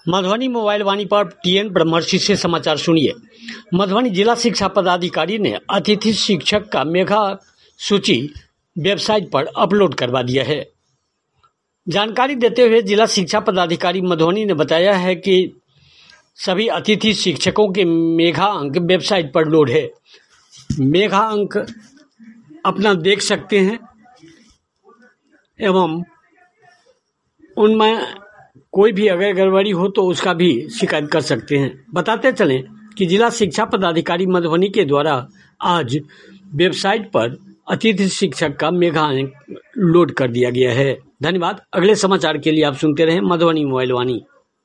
Madhubani mobile वाणी पर TN ब्रह्मर्षि से समाचार सुनिए। मधुबनी जिला शिक्षा पदाधिकारी ने अतिथि शिक्षक का मेगा सूची वेबसाइट पर अपलोड करवा दिया है। जानकारी देते हुए जिला शिक्षा पदाधिकारी मधुबनी ने बताया है कि सभी अतिथि शिक्षकों के मेगा अंक वेबसाइट पर लोड है। मेगा अंक अपना देख सकते हैं एवं उनमें कोई भी अगर गड़बड़ी हो तो उसका भी शिकायत कर सकते हैं। बताते चलें कि जिला शिक्षा पदाधिकारी मधुबनी के द्वारा आज वेबसाइट पर अतिथि शिक्षक का मेगा अंक लोड कर दिया गया है। धन्यवाद। अगले समाचार के लिए आप सुनते रहें मधुबनी मोबाइल वाणी।